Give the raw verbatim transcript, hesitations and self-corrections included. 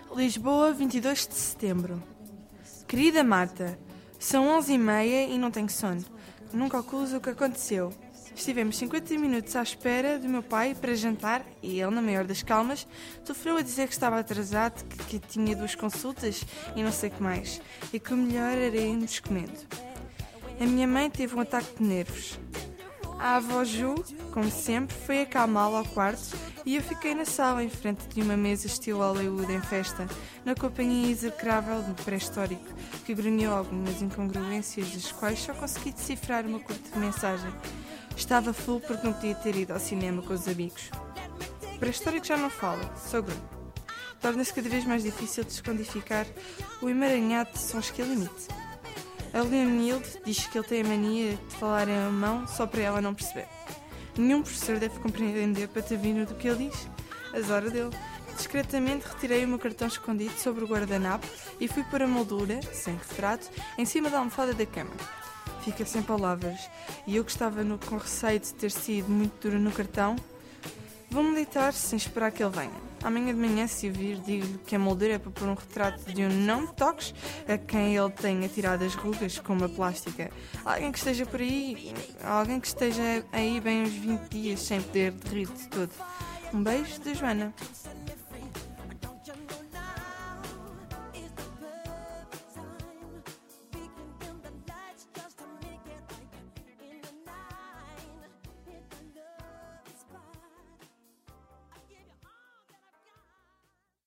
Lisboa, vinte e dois de setembro. Querida Marta, são onze e meia e não tenho sono. Não calculo o que aconteceu. Estivemos cinquenta minutos à espera do meu pai para jantar e ele, na maior das calmas, sofreu a dizer que estava atrasado, que, que tinha duas consultas e não sei o que mais, e que o melhor era irmos comendo. A minha mãe teve um ataque de nervos. A avó Ju, como sempre, foi acalmá-lo ao quarto e eu fiquei na sala, em frente de uma mesa estilo Hollywood em festa, na companhia execrável do pré-histórico, que grunhou algumas incongruências das quais só consegui decifrar uma curta mensagem. Estava full porque não podia ter ido ao cinema com os amigos. O pré-histórico já não fala, só grunhe. Torna-se cada vez mais difícil de descodificar o emaranhado de sons que limite. A Leonilde diz que ele tem a mania de falar em alemão só para ela não perceber. Nenhum professor deve compreender patavino do que ele diz. Azar dele. Discretamente retirei o meu cartão escondido sobre o guardanapo e fui pôr a moldura, sem retrato, em cima da almofada da cama. Fica sem palavras, e eu que estava no, com receio de ter sido muito dura no cartão, vou-me deitar sem esperar que ele venha. Amanhã de manhã, se o vir, digo-lhe que a moldura é para pôr um retrato de um não me toques a quem ele tenha tirado as rugas com uma plástica. Alguém que esteja por aí, alguém que esteja aí bem uns vinte dias sem poder de rir de todo. Um beijo da Joana.